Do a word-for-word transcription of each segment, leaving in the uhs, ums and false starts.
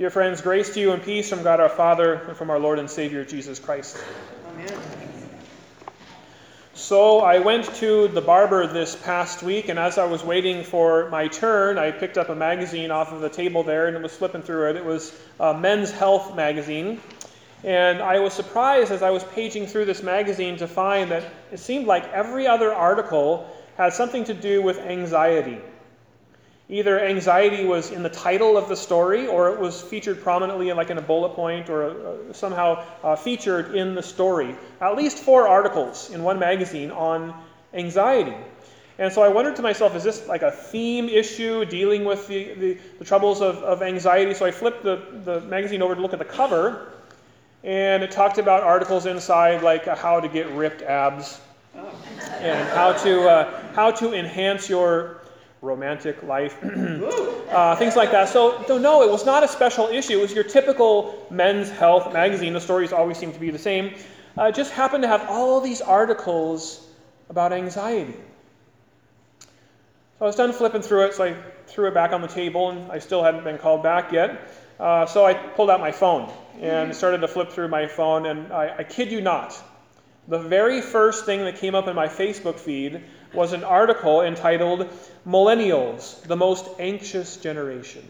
Dear friends, grace to you and peace from God our Father and from our Lord and Savior Jesus Christ. Amen. So I went to the barber this past week, and as I was waiting for my turn, I picked up a magazine off of the table there and was flipping through it. It was a Men's Health magazine. And I was surprised as I was paging through this magazine to find that it seemed like every other article had something to do with anxiety. Either anxiety was in the title of the story, or it was featured prominently like in a bullet point, or uh, somehow uh, featured in the story. At least four articles in one magazine on anxiety. And so I wondered to myself, is this like a theme issue dealing with the, the, the troubles of, of anxiety? So I flipped the, the magazine over to look at the cover, and it talked about articles inside like uh, how to get ripped abs, and how to, uh, how to enhance your romantic life, uh, things like that. So, so no, it was not a special issue. It was your typical Men's Health magazine. The stories always seem to be the same. Uh, it just happened to have all these articles about anxiety. So I was done flipping through it, so I threw it back on the table, and I still hadn't been called back yet. Uh, so I pulled out my phone and started to flip through my phone, and I, I kid you not, the very first thing that came up in my Facebook feed was an article entitled, "Millennials, the Most Anxious Generation."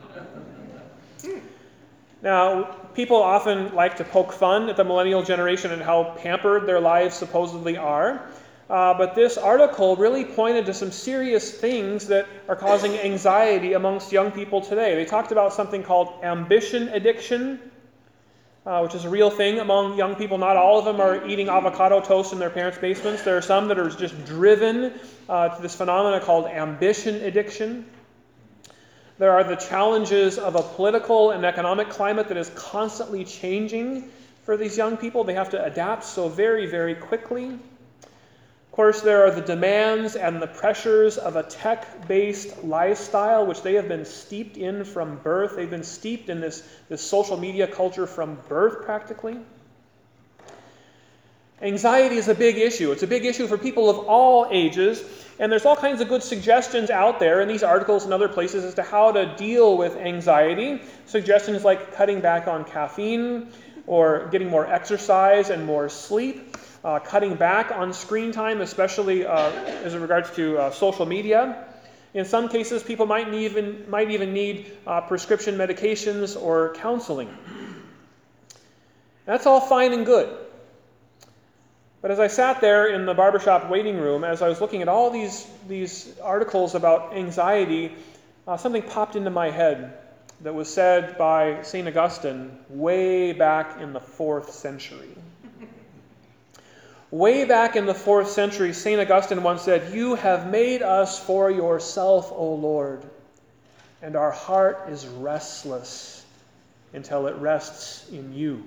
Now, people often like to poke fun at the millennial generation and how pampered their lives supposedly are. Uh, but this article really pointed to some serious things that are causing anxiety amongst young people today. They talked about something called ambition addiction, Uh, which is a real thing among young people. Not all of them are eating avocado toast in their parents' basements. There are some that are just driven uh, to this phenomenon called ambition addiction. There are the challenges of a political and economic climate that is constantly changing for these young people. They have to adapt so very, very quickly. Of course, there are the demands and the pressures of a tech-based lifestyle, which they have been steeped in from birth. They've been steeped in this, this social media culture from birth, practically. Anxiety is a big issue. It's a big issue for people of all ages, and there's all kinds of good suggestions out there in these articles and other places as to how to deal with anxiety. Suggestions like cutting back on caffeine, or getting more exercise and more sleep. Uh, cutting back on screen time, especially uh, as it regards to uh, social media. In some cases, people might even, might even need uh, prescription medications or counseling. That's all fine and good. But as I sat there in the barbershop waiting room, as I was looking at all these, these articles about anxiety, uh, something popped into my head that was said by Saint Augustine way back in the fourth century. Way back in the fourth century, Saint Augustine once said, "You have made us for yourself, O Lord, and our heart is restless until it rests in you."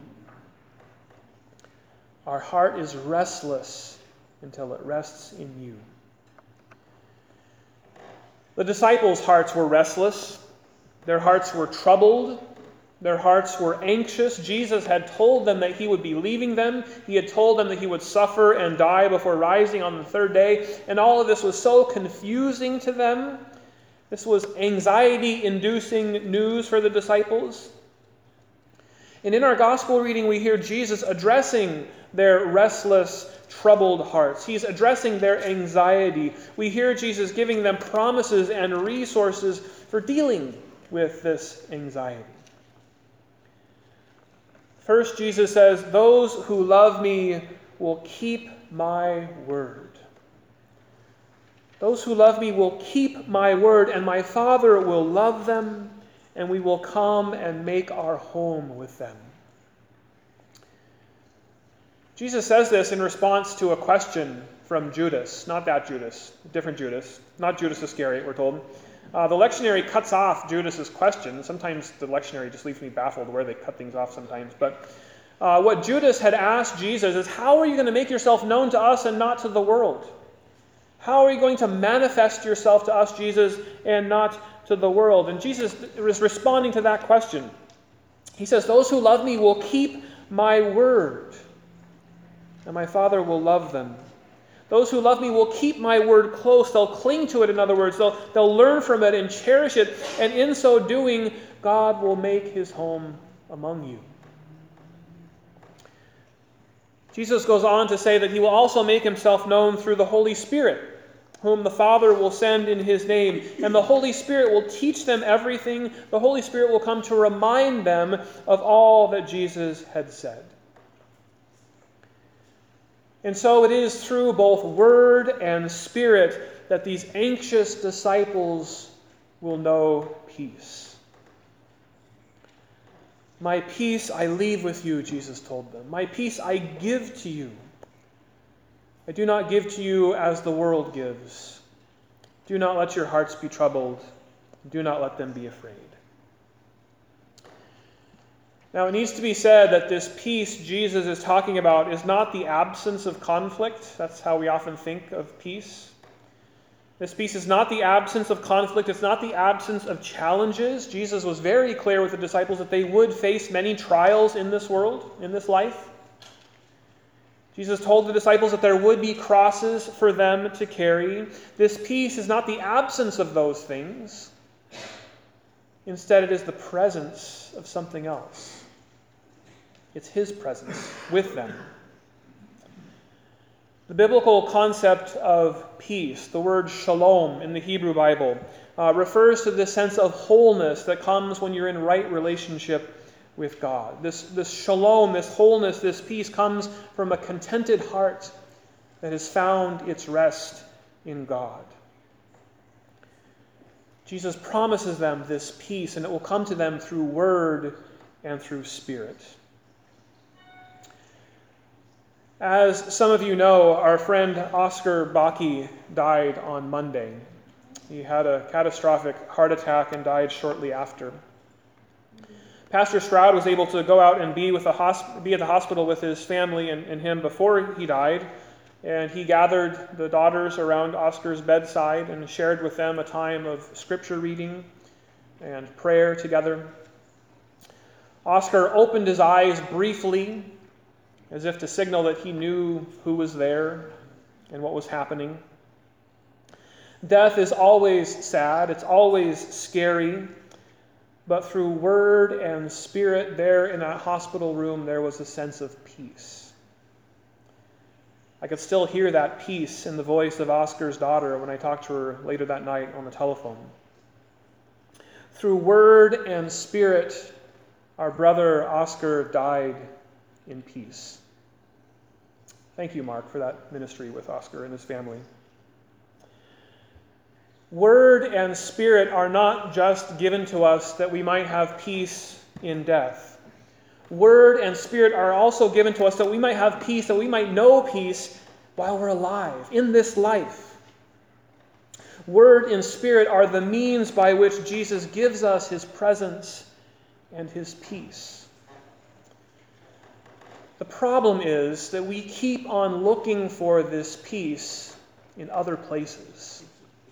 Our heart is restless until it rests in you. The disciples' hearts were restless. Their hearts were troubled. Their hearts were anxious. Jesus had told them that he would be leaving them. He had told them that he would suffer and die before rising on the third day. And all of this was so confusing to them. This was anxiety-inducing news for the disciples. And in our gospel reading, we hear Jesus addressing their restless, troubled hearts. He's addressing their anxiety. We hear Jesus giving them promises and resources for dealing with this anxiety. First, Jesus says, "Those who love me will keep my word." Those who love me will keep my word, and my Father will love them, and we will come and make our home with them. Jesus says this in response to a question from Judas. Not that Judas, a different Judas. Not Judas Iscariot, we're told. Uh, the lectionary cuts off Judas's question. Sometimes the lectionary just leaves me baffled where they cut things off sometimes. But uh, what Judas had asked Jesus is, how are you going to make yourself known to us and not to the world? How are you going to manifest yourself to us, Jesus, and not to the world? And Jesus is responding to that question. He says, "Those who love me will keep my word, and my Father will love them. Those who love me will keep my word close. They'll cling to it, in other words. They'll, they'll learn from it and cherish it. And in so doing, God will make his home among you. Jesus goes on to say that he will also make himself known through the Holy Spirit, whom the Father will send in his name. And the Holy Spirit will teach them everything. The Holy Spirit will come to remind them of all that Jesus had said. And so it is through both word and spirit that these anxious disciples will know peace. My peace I leave with you, Jesus told them. My peace I give to you. I do not give to you as the world gives. Do not let your hearts be troubled. Do not let them be afraid. Now, it needs to be said that this peace Jesus is talking about is not the absence of conflict. That's how we often think of peace. This peace is not the absence of conflict. It's not the absence of challenges. Jesus was very clear with the disciples that they would face many trials in this world, in this life. Jesus told the disciples that there would be crosses for them to carry. This peace is not the absence of those things. Instead, it is the presence of something else. It's his presence with them. The biblical concept of peace, the word shalom in the Hebrew Bible, uh, refers to the sense of wholeness that comes when you're in right relationship with God. This, this shalom, this wholeness, this peace comes from a contented heart that has found its rest in God. Jesus promises them this peace, and it will come to them through word and through spirit. As some of you know, our friend Oscar Bakke died on Monday. He had a catastrophic heart attack and died shortly after. Pastor Stroud was able to go out and be, with the hosp- be at the hospital with his family and, and him before he died, and he gathered the daughters around Oscar's bedside and shared with them a time of scripture reading and prayer together. Oscar opened his eyes briefly, as if to signal that he knew who was there and what was happening. Death is always sad, it's always scary, but through word and spirit there in that hospital room, there was a sense of peace. I could still hear that peace in the voice of Oscar's daughter when I talked to her later that night on the telephone. Through word and spirit, our brother Oscar died in peace. Thank you, Mark, for that ministry with Oscar and his family. Word and spirit are not just given to us that we might have peace in death. Word and spirit are also given to us that we might have peace, that we might know peace while we're alive, in this life. Word and spirit are the means by which Jesus gives us his presence and his peace. The problem is that we keep on looking for this peace in other places.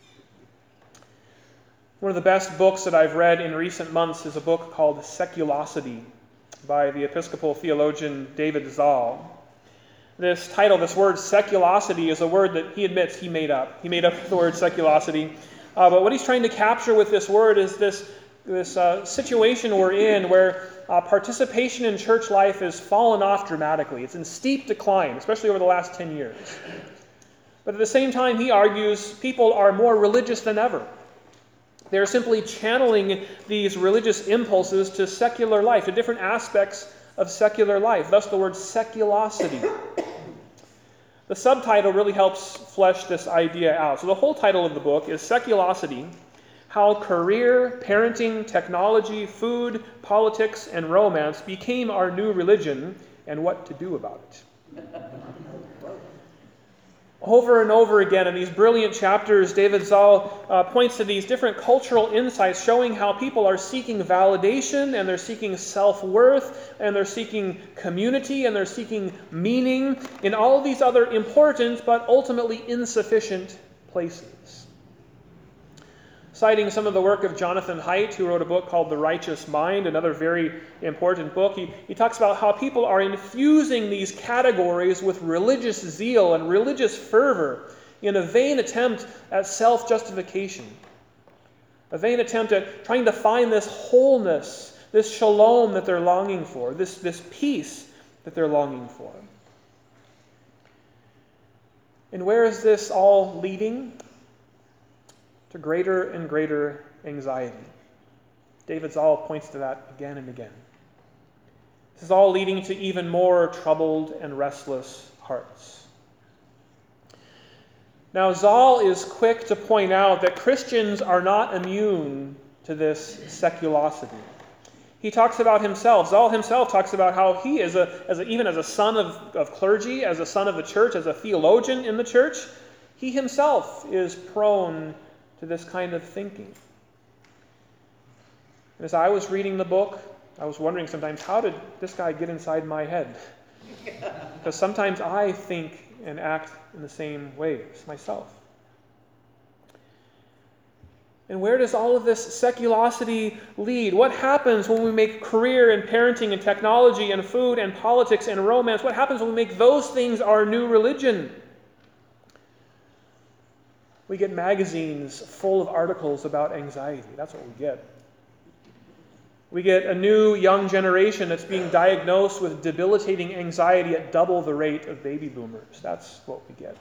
One of the best books that I've read in recent months is a book called Seculosity by the Episcopal theologian David Zahl. This title, this word seculosity, is a word that he admits he made up. He made up the word seculosity. Uh, but what he's trying to capture with this word is this, this uh, situation we're in where uh, participation in church life has fallen off dramatically. It's in steep decline, especially over the last ten years. But at the same time, he argues people are more religious than ever. They're simply channeling these religious impulses to secular life, to different aspects of secular life, thus the word seculosity. The subtitle really helps flesh this idea out. So the whole title of the book is Seculosity: How Career, Parenting, Technology, Food, Politics, and Romance Became Our New Religion, and What to Do About It. Over and over again in these brilliant chapters, David Zahl uh, points to these different cultural insights showing how people are seeking validation, and they're seeking self-worth, and they're seeking community, and they're seeking meaning in all these other important but ultimately insufficient places. Citing some of the work of Jonathan Haidt, who wrote a book called The Righteous Mind, another very important book, he, he talks about how people are infusing these categories with religious zeal and religious fervor in a vain attempt at self-justification, a vain attempt at trying to find this wholeness, this shalom that they're longing for, this, this peace that they're longing for. And where is this all leading? To greater and greater anxiety. David's Psalm points to that again and again. This is all leading to even more troubled and restless hearts. Now, Zal is quick to point out that Christians are not immune to this seculosity. He talks about himself. Zal himself talks about how he is, a, as a, even as a son of, of clergy, as a son of the church, as a theologian in the church, he himself is prone to this kind of thinking. And as I was reading the book, I was wondering sometimes, how did this guy get inside my head? Because sometimes I think and act in the same ways myself. And where does all of this seculosity lead? What happens when we make career and parenting and technology and food and politics and romance? What happens when we make those things our new religion? We get magazines full of articles about anxiety. That's what we get. We get a new young generation that's being diagnosed with debilitating anxiety at double the rate of baby boomers. That's what we get.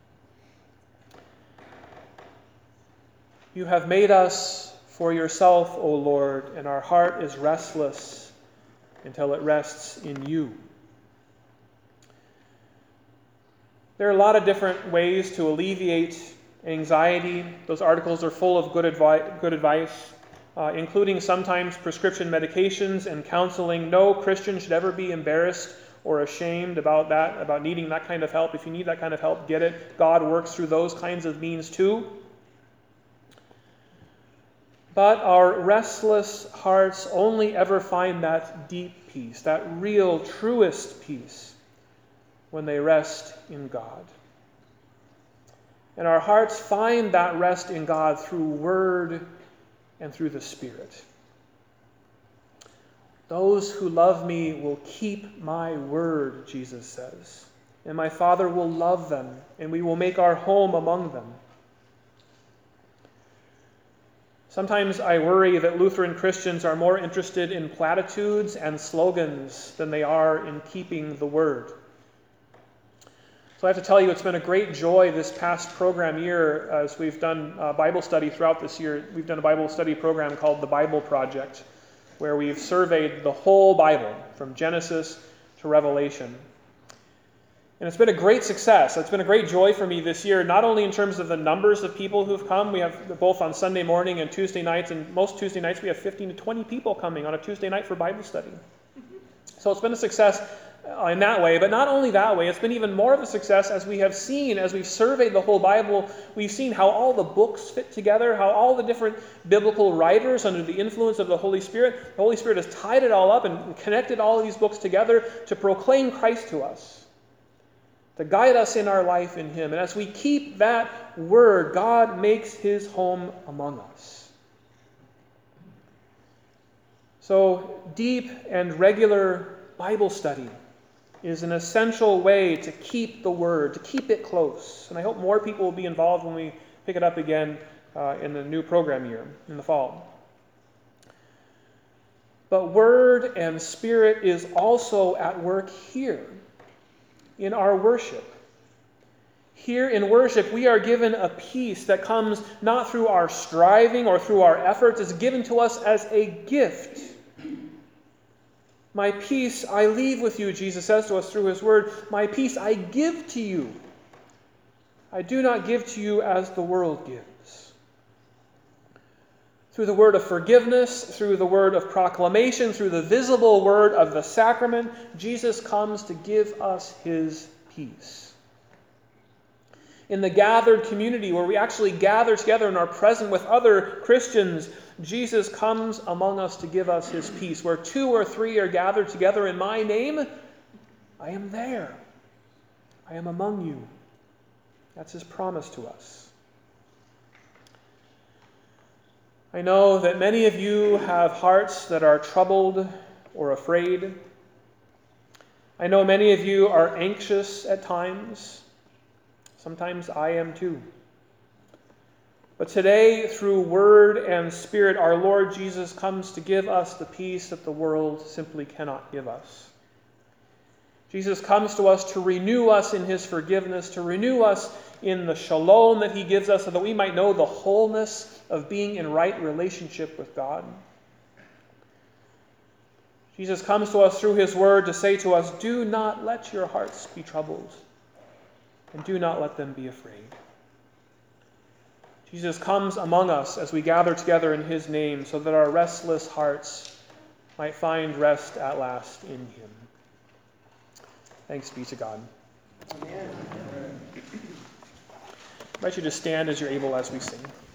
You have made us for yourself, O Lord, and our heart is restless until it rests in you. There are a lot of different ways to alleviate anxiety. Those articles are full of good, advi- good advice, uh, including sometimes prescription medications and counseling. No Christian should ever be embarrassed or ashamed about that, about needing that kind of help. If you need that kind of help, get it. God works through those kinds of means too. But our restless hearts only ever find that deep peace, that real, truest peace, when they rest in God. And our hearts find that rest in God through Word and through the Spirit. Those who love me will keep my word, Jesus says. And my Father will love them, and we will make our home among them. Sometimes I worry that Lutheran Christians are more interested in platitudes and slogans than they are in keeping the Word. So I have to tell you, it's been a great joy this past program year as we've done uh, Bible study throughout this year. We've done a Bible study program called the Bible Project, where we've surveyed the whole Bible from Genesis to Revelation. And it's been a great success. It's been a great joy for me this year, not only in terms of the numbers of people who've come. We have both on Sunday morning and Tuesday nights, and most Tuesday nights we have fifteen to twenty people coming on a Tuesday night for Bible study. So it's been a success in that way, but not only that way, it's been even more of a success as we have seen, as we've surveyed the whole Bible, we've seen how all the books fit together, how all the different biblical writers under the influence of the Holy Spirit, the Holy Spirit has tied it all up and connected all of these books together to proclaim Christ to us, to guide us in our life in Him. And as we keep that word, God makes His home among us. So deep and regular Bible study is an essential way to keep the Word, to keep it close. And I hope more people will be involved when we pick it up again uh, in the new program year, in the fall. But Word and Spirit is also at work here in our worship. Here in worship, we are given a peace that comes not through our striving or through our efforts. It's given to us as a gift. My peace I leave with you, Jesus says to us through His Word. My peace I give to you. I do not give to you as the world gives. Through the word of forgiveness, through the word of proclamation, through the visible word of the sacrament, Jesus comes to give us His peace. In the gathered community where we actually gather together and are present with other Christians, Jesus comes among us to give us His peace. Where two or three are gathered together in my name, I am there. I am among you. That's His promise to us. I know that many of you have hearts that are troubled or afraid. I know many of you are anxious at times. Sometimes I am too. But today, through Word and Spirit, our Lord Jesus comes to give us the peace that the world simply cannot give us. Jesus comes to us to renew us in his forgiveness, to renew us in the shalom that he gives us so that we might know the wholeness of being in right relationship with God. Jesus comes to us through his word to say to us, do not let your hearts be troubled, and do not let them be afraid. Jesus comes among us as we gather together in his name so that our restless hearts might find rest at last in him. Thanks be to God. Amen. I invite you to stand as you're able as we sing.